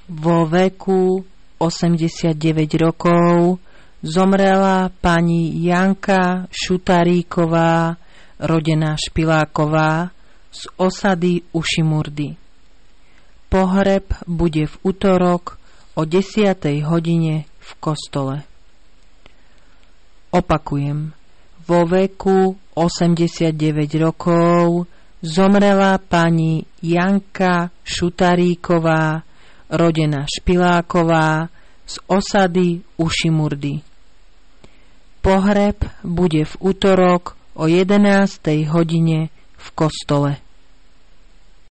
Vo veku 89 rokov zomrela pani Janka Šutaríková, rodená Špiláková, z osady Ušimurdy. Pohreb bude v utorok o 10. hodine v kostole. Opakujem, vo veku 89 rokov zomrela pani Janka Šutaríková, rodená Špiláková, z osady Ušimurdy. Pohreb bude v utorok o 11. hodine v kostole.